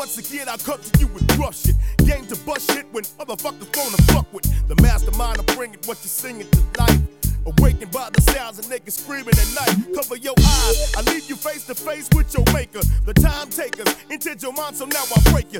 once again I come to you with brush it. Game to bust shit when motherfuckers wanna fuck with the mastermind of bringing what you're singing to life. Awakened by the sounds of niggas screaming at night. Cover your eyes, I leave you face to face with your maker. The time takers, intend your mind, so now I break you.